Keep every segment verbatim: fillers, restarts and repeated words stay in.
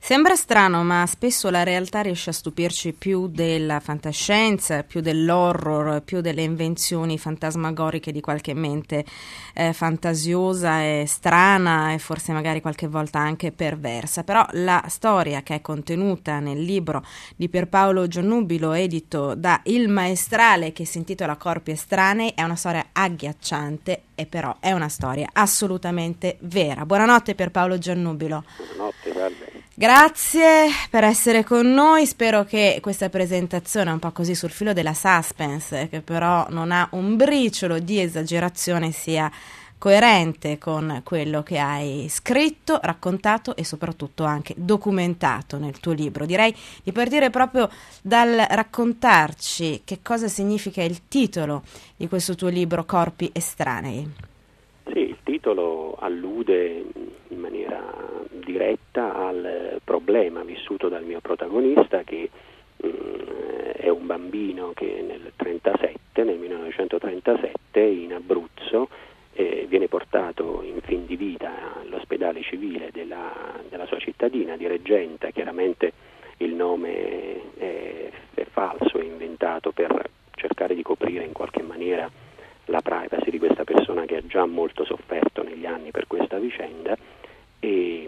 Sembra strano, ma spesso la realtà riesce a stupirci più della fantascienza, più dell'horror, più delle invenzioni fantasmagoriche di qualche mente eh, fantasiosa e strana e forse magari qualche volta anche perversa. Però la storia che è contenuta nel libro di Pierpaolo Giannubilo, edito da Il Maestrale, che si intitola Corpi Estranei, è una storia agghiacciante e però è una storia assolutamente vera. Buonanotte Pierpaolo Giannubilo. Buonanotte, salve. Grazie per essere con noi, spero che questa presentazione un po' così sul filo della suspense, che però non ha un briciolo di esagerazione, sia coerente con quello che hai scritto, raccontato e soprattutto anche documentato nel tuo libro. Direi di partire proprio dal raccontarci che cosa significa il titolo di questo tuo libro, Corpi Estranei. Sì, il titolo allude in maniera diretta al problema vissuto dal mio protagonista, che mh, è un bambino che nel trentasette, nel millenovecentotrentasette, in Abruzzo eh, viene portato in fin di vita all'ospedale civile della, della sua cittadina di Reggenta. Chiaramente il nome è, è falso, è inventato per cercare di coprire in qualche maniera la privacy di questa persona che ha già molto sofferto negli anni per questa vicenda. E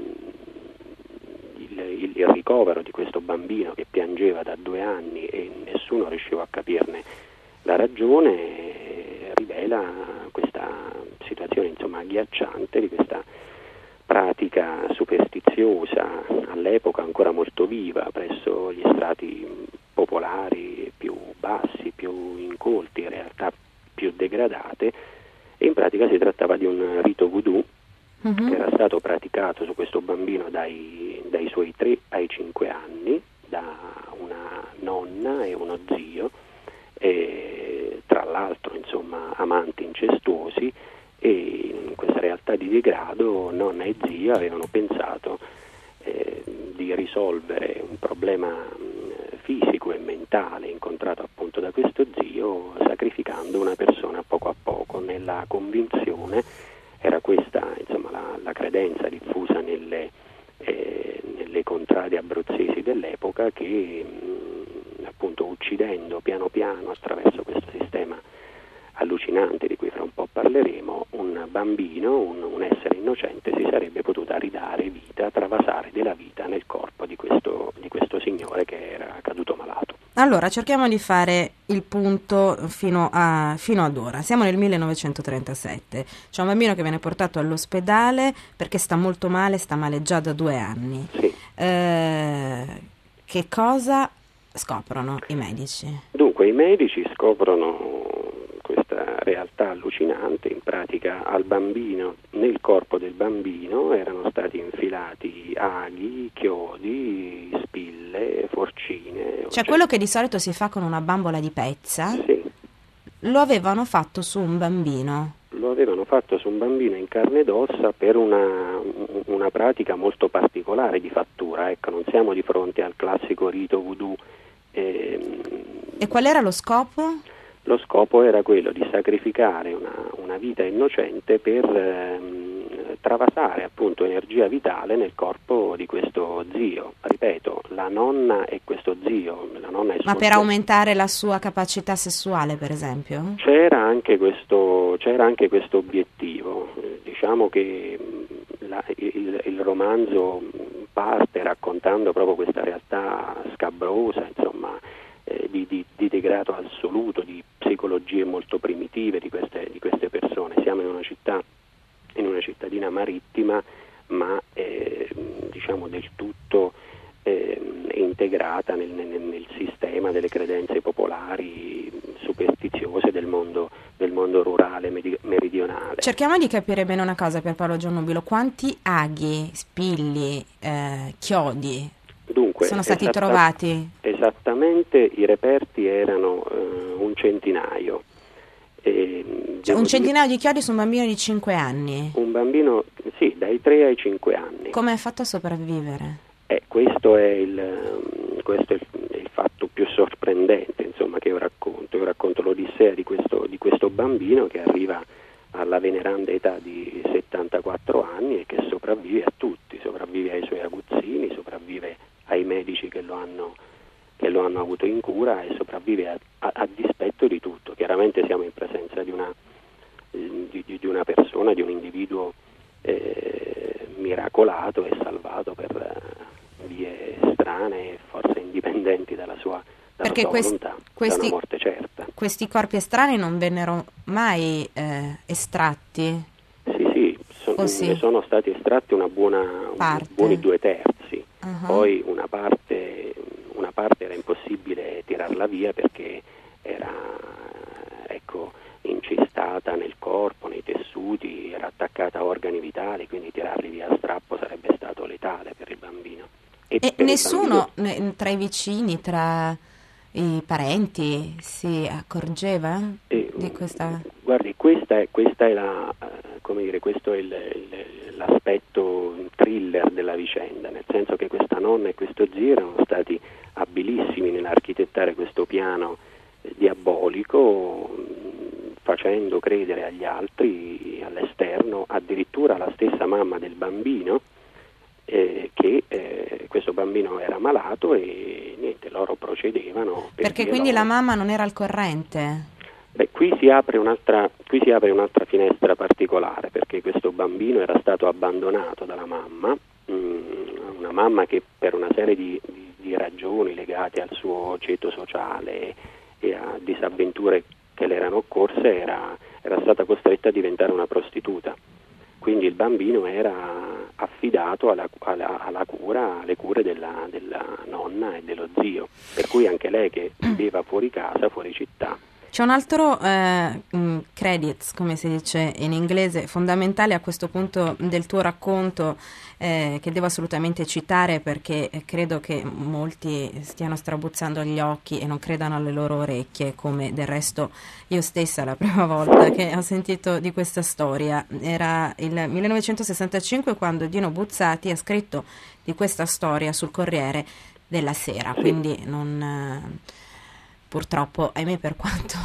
il, il, il ricovero di questo bambino che piangeva da due anni e nessuno riusciva a capirne la ragione rivela questa situazione, insomma, agghiacciante di questa pratica superstiziosa, all'epoca ancora molto viva presso gli strati popolari più bassi, più incolti, in realtà più degradate. E in pratica si trattava di un rito voodoo uh-huh. che era stato praticato su questo bambino dai, dai suoi tre ai cinque anni da una nonna e uno zio, e tra l'altro insomma amanti incestuosi. E in questa realtà di degrado nonna e zio avevano pensato eh, di risolvere un problema mh, fisico e mentale incontrato appunto da questo zio sacrificando una persona poco a poco, nella convinzione, era questa insomma la, la credenza diffusa nelle, eh, nelle contrade abruzzesi dell'epoca, che mh, appunto uccidendo piano piano attraverso questo sistema allucinante di cui fra un po' parleremo, un bambino, un, un essere innocente, si sarebbe potuta ridare vita, travasare della vita nel corpo di questo, di questo signore che era caduto malato. Allora, cerchiamo di fare il punto fino, a, fino ad ora. Siamo nel millenovecentotrentasette, c'è un bambino che viene portato all'ospedale perché sta molto male, sta male già da due anni. Sì. Eh, che cosa scoprono i medici? Dunque, i medici scoprono questa realtà allucinante. In pratica al bambino, nel corpo del bambino erano stati infilati aghi, chiodi, spille, forcine. Cioè quello che di solito si fa con una bambola di pezza, sì. Lo avevano fatto su un bambino. Lo avevano fatto su un bambino in carne ed ossa per una, una pratica molto particolare di fattura. Ecco, non siamo di fronte al classico rito voodoo. Ehm, e qual era lo scopo? Lo scopo era quello di sacrificare una, una vita innocente per ehm, travasare appunto energia vitale nel corpo di questo zio. Ripeto, la nonna e questo zio, la nonna e Ma suo per zio. aumentare la sua capacità sessuale, per esempio? C'era anche questo, c'era anche questo obiettivo. Eh, diciamo che la, il, il romanzo parte raccontando proprio questa realtà scabrosa, insomma, eh, di, di, di degrado assoluto, di psicologie molto primitive di queste, di queste persone. Siamo in una città, in una cittadina marittima, ma eh, diciamo del tutto eh, integrata nel, nel, nel sistema delle credenze popolari superstiziose del mondo, del mondo rurale meridionale. Cerchiamo di capire bene una cosa, Pierpaolo Giannubilo: quanti aghi, spilli, eh, chiodi Dunque, sono stati esatta- trovati? Esattamente, i reperti erano eh, un centinaio. E, cioè, un centinaio di chiodi su un bambino di cinque anni? Un bambino, sì, dai tre ai cinque anni. Come è fatto a sopravvivere? Eh, questo è il, questo è il, è il fatto più sorprendente, insomma, che io racconto. Io racconto l'odissea di questo, di questo bambino che arriva alla veneranda età di settantaquattro anni e che sopravvive a tutti, sopravvive ai suoi aguzzini, sopravvive hanno, che lo hanno avuto in cura, e sopravvive a, a, a dispetto di tutto. Chiaramente siamo in presenza di una, di, di una persona, di un individuo eh, miracolato e salvato per eh, vie strane, forse indipendenti dalla sua, dalla Perché sua quest- volontà, questi, da una morte certa. Questi corpi estranei non vennero mai eh, estratti? Sì, sì, so, sì? ne sono stati estratti una buona, Parte. buoni due terzi, uh-huh. Poi una parte, una parte era impossibile tirarla via perché era, ecco, incistata nel corpo, nei tessuti, era attaccata a organi vitali, quindi tirarli via a strappo sarebbe stato letale per il bambino. E, E e nessuno bambino, tra i vicini, tra i parenti, si accorgeva e, di questa... Guardi, questa è, questa è la, come dire, questo è il, il, l'aspetto thriller della vicenda, nel senso che questa nonna e questo zio erano stati abilissimi nell'architettare questo piano diabolico, facendo credere agli altri, all'esterno, addirittura la stessa mamma del bambino, eh, che eh, questo bambino era malato, e niente, loro procedevano. Per Perché quindi loro. La mamma non era al corrente? Beh, qui si apre un'altra, qui si apre un'altra finestra particolare, perché questo bambino era stato abbandonato dalla mamma, mh, una mamma che per una serie di, di, di ragioni legate al suo ceto sociale e a disavventure che le erano occorse era, era stata costretta a diventare una prostituta. Quindi il bambino era affidato alla, alla, alla cura, alle cure della, della nonna e dello zio, per cui anche lei, che viveva fuori casa, fuori città. C'è un altro eh, credits, come si dice in inglese, fondamentale a questo punto del tuo racconto, eh, che devo assolutamente citare, perché credo che molti stiano strabuzzando gli occhi e non credano alle loro orecchie, come del resto io stessa la prima volta che ho sentito di questa storia. Era il millenovecentosessantacinque quando Dino Buzzati ha scritto di questa storia sul Corriere della Sera, quindi non... Purtroppo, ahimè, per quanto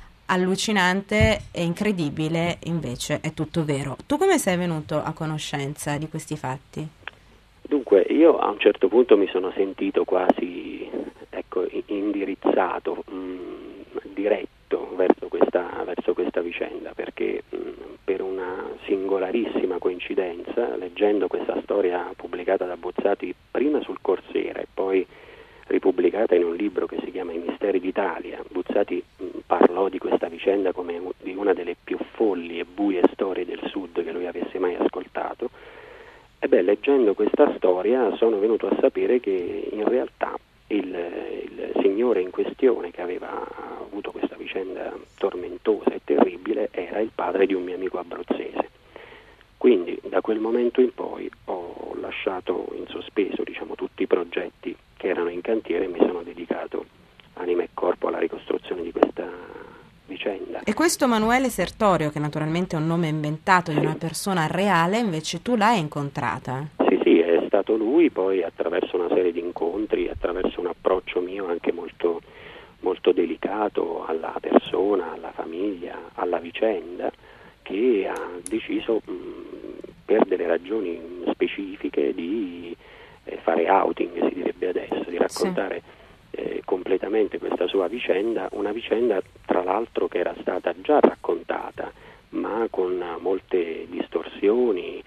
allucinante e incredibile, invece è tutto vero. Tu come sei venuto a conoscenza di questi fatti? Dunque, io a un certo punto mi sono sentito quasi, ecco, indirizzato, mh, diretto verso questa, verso questa vicenda, perché mh, per una singolarissima coincidenza, leggendo questa storia pubblicata da Buzzati prima sul Corsera e poi ripubblicata in un libro che si chiama I misteri d'Italia, Buzzati mh, parlò di questa vicenda come un, di una delle più folli e buie storie del Sud che lui avesse mai ascoltato. E beh, leggendo questa storia sono venuto a sapere che in realtà il, il signore in questione, che aveva avuto questa vicenda tormentosa e terribile, era il padre di un mio amico abruzzese. Quindi da quel momento in poi ho lasciato in sospeso, diciamo, tutti i progetti che erano in cantiere e mi sono dedicato anima e corpo alla ricostruzione di questa vicenda. E questo Manuele Sertorio, che naturalmente è un nome inventato di una persona reale, invece tu l'hai incontrata? Sì, sì, è stato lui, poi attraverso una serie di incontri, attraverso un approccio mio anche molto, molto delicato alla persona, alla famiglia, alla vicenda, che ha deciso mh, per delle ragioni specifiche di eh, fare outing, si direbbe adesso, di raccontare sì. eh, completamente questa sua vicenda, una vicenda tra l'altro che era stata già raccontata, ma con molte distorsioni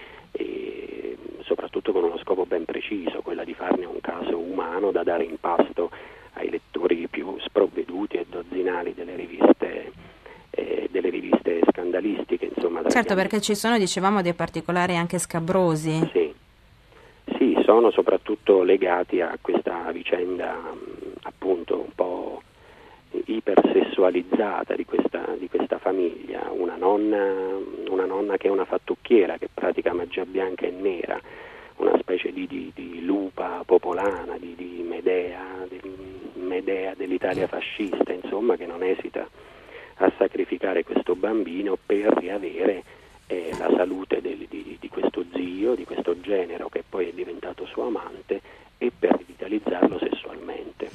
e soprattutto con uno scopo ben preciso, quella di farne un caso umano da dare in pasto ai lettori più sprovveduti e dozzinali delle riviste eh, delle riviste scandalistiche, insomma. Certo, perché ci sono, dicevamo, dei particolari anche scabrosi. Sì, sì, sono soprattutto legati a questa vicenda appunto un po' ipersessualizzata di questa, di questa famiglia, una nonna, una nonna che è una fattucchiera, che pratica magia bianca e nera, una specie di, di, di lupa popolana, di, di Medea, di Medea dell'Italia fascista, insomma, che non esita a sacrificare questo bambino per riavere eh, la salute del, di, di questo zio, di questo genero che poi è diventato suo amante, e per rivitalizzarlo sessualmente.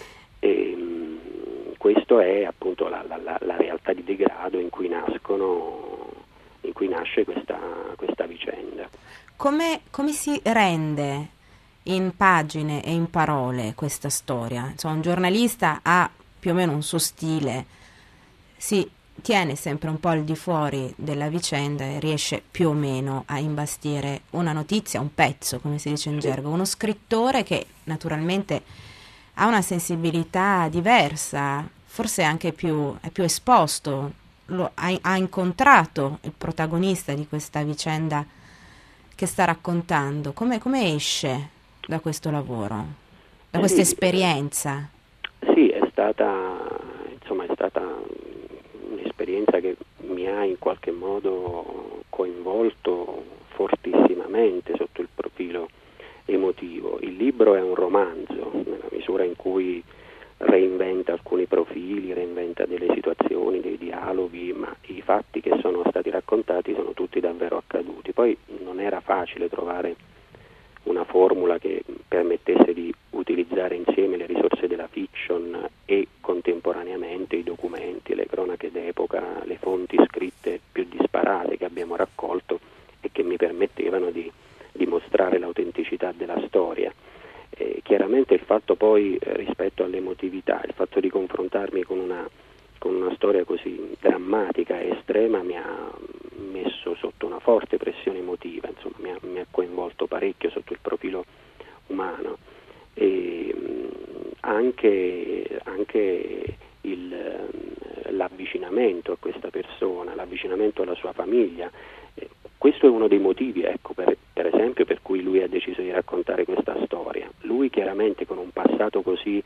E, mh, questo è appunto la, la, la realtà di degrado in cui nascono, in cui nasce questa, questa vicenda. Come, come si rende in pagine e in parole questa storia? Insomma, un giornalista ha più o meno un suo stile, si tiene sempre un po' al di fuori della vicenda e riesce più o meno a imbastire una notizia, un pezzo, come si dice in gergo. Uno scrittore che naturalmente ha una sensibilità diversa, forse anche più, è più esposto, lo, ha, ha incontrato il protagonista di questa vicenda che sta raccontando. Come, come esce da questo lavoro, da questa sì, esperienza? Sì, è stata, insomma, è stata un'esperienza che mi ha in qualche modo coinvolto fortissimamente sotto il profilo emotivo. Il libro è un romanzo, nella misura in cui reinventa alcuni profili, reinventa delle situazioni, dei dialoghi, ma i fatti che sono stati raccontati sono tutti davvero accaduti. Poi non era facile trovare una formula che permettesse di utilizzare insieme le risorse della fiction e contemporaneamente i documenti, le cronache d'epoca, le fonti scritte più disparate che abbiamo raccolto e che mi permettevano di dimostrare l'autenticità della storia. Eh, chiaramente il fatto poi eh, rispetto all'emotività, il fatto di confrontarmi con una, con una storia così drammatica e estrema mi ha messo sotto una forte pressione emotiva, insomma mi ha, mi ha coinvolto parecchio sotto il profilo umano e mh, anche, anche il, l'avvicinamento a questa persona, l'avvicinamento alla sua famiglia. Eh, questo è uno dei motivi, ecco, per, per esempio, per cui lui ha deciso di raccontare questa storia. Lui chiaramente con un passato così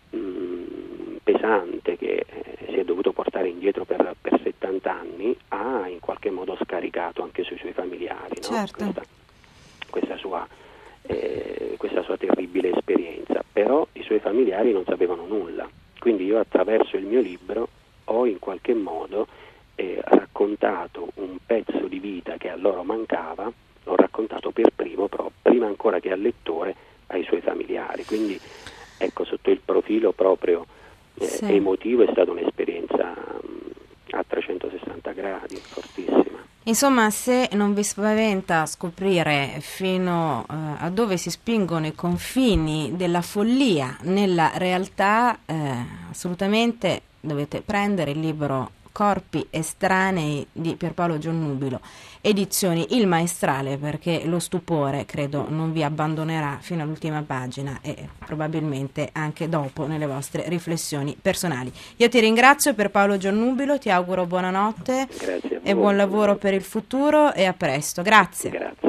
mh, pesante che eh, si è dovuto portare indietro per, per settanta anni, ha in qualche modo scaricato anche sui suoi familiari, no? Certo. questa, questa, sua, eh, questa sua terribile esperienza, però i suoi familiari non sapevano nulla, quindi io attraverso il mio libro ho in qualche modo eh, raccontato un pezzo di vita che a loro mancava, l'ho raccontato per primo, però, prima ancora che al lettore, ai suoi familiari, quindi ecco, sotto il profilo proprio eh, sì. emotivo è stata un'esperienza mh, a trecentosessanta gradi, fortissima. Insomma, se non vi spaventa scoprire fino eh, a dove si spingono i confini della follia nella realtà, eh, assolutamente dovete prendere il libro Corpi estranei di Pierpaolo Giannubilo, edizioni Il Maestrale, perché lo stupore credo non vi abbandonerà fino all'ultima pagina e probabilmente anche dopo nelle vostre riflessioni personali. Io ti ringrazio Pierpaolo Giannubilo, ti auguro buonanotte Grazie a voi, e buon lavoro per il futuro e a presto. Grazie. Grazie.